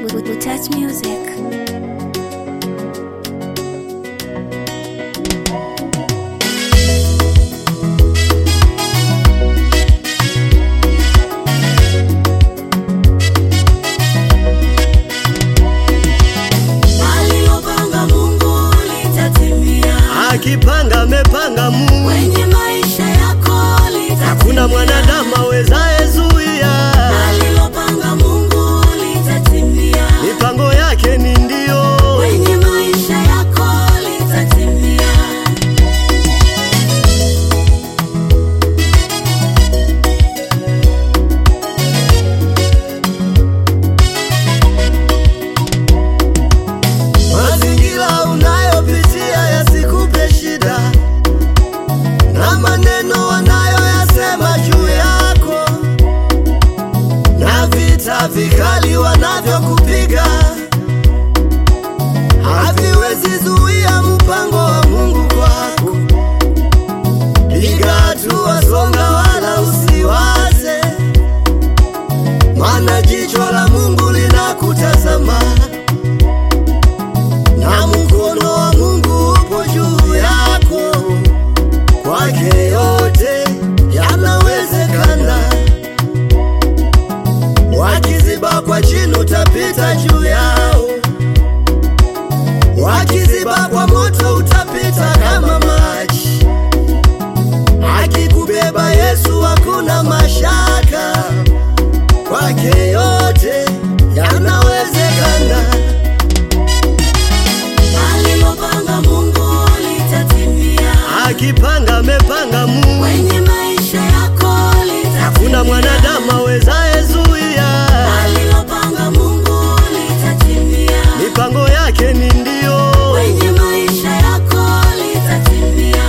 Touch music. Alilopanga Mungu litatimia. Akipanga amepanga Mungu. Kwenye maisha yako litatimia. Hakuna mwanadamu awezaye zuia. Alilopanga Mungu litatimia. Mipango yake ni ndio. Kwenye maisha yako litatimia. Mazingira unayopitia yasikupe shida, na maneno wanayoyasema juu yako, na vita vikali wanavyokupiga haviwezi zuia mpango wa Mungu kwako. Piga hatua, songa, wala usiwaze, maana jicho la Mungu linakutazama, na mkono wa Mungu upo juu yako. Kwake yote yanawezekana. Wakiziba kwa chini utapita juu yao, wakiziba kwa moto utapita kama maji. Akikubeba Yesu hakuna mashaka, kwake yote yanawezekana. Alilopanga Mungu litatimia. Akipanga amepanga Mungu. Kwenye maisha yako litatimia. Hakuna mwanadamu awezaye zuia. Alilopanga Mungu litatimia. Mipango yake ni ndio. Kwenye maisha yako litatimia.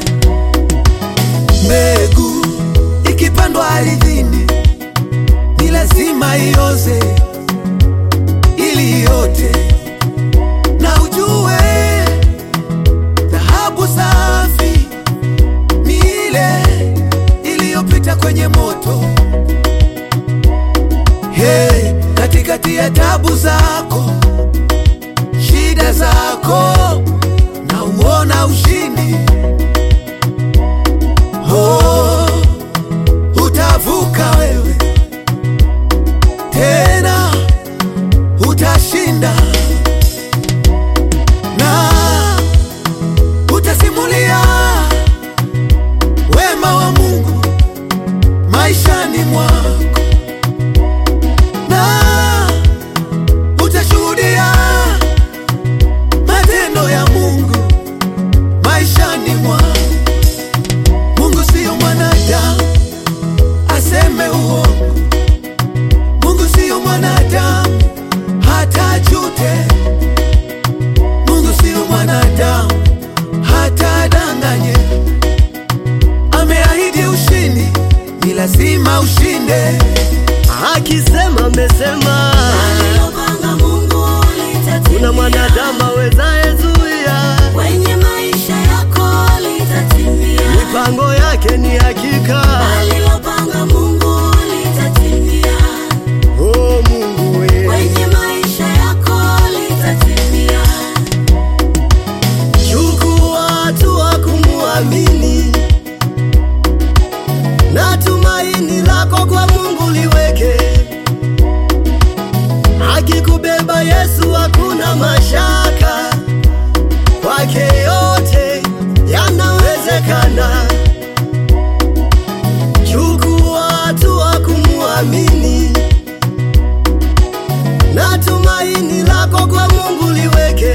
Mbegu ikipandwa ardhini ni lazima ioze ili yote, na ujue dhahabu safi ni ile iliyopita kwenye moto. Hey, katikati ya tabu zako, shida zako, na uona ushindi. Oh, utavuka wewe tena, utashinda na utasimulia wema wa Mungu maishani mwako, na utashuhudia matendo ya Mungu maishani mwako. Mungu siyo mwanadamu aseme uongo. Mungu siyo mwanadamu hata ajute. Mungu siyo mwanadamu hata adanganye. Ameahidi ushindi, ni lazima ushinde. Akisema amesema. Alilopanga Mungu litatimia. Kuna mwanadamu awezaye zuia. Kwenye maisha yako litatimia. Mipango yake ni hakika. Alilopanga Mungu litatimia. Oh Mungu we. Kwenye maisha yako litatimia. Chukua hatua kumuamini, na tumaini lako kwa Mungu liweke. Akikubeba Yesu hakuna mashaka, kwake yote yanawezekana. Chukua hatua kumuamini, na tumaini lako kwa Mungu liweke.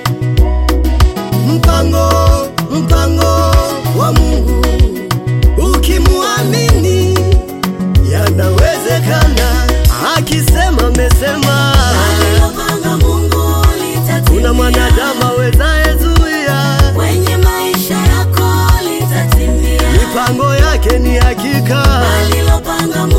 Mpango wa Mungu ukimuamini yanawezekana. Akisema amesema. Alilopanga Mungu litatimia. Kuna mwanadamu awezaye zuia. Kwenye maisha yako litatimia. Mipango yake ni hakika. Alilopanga Mungu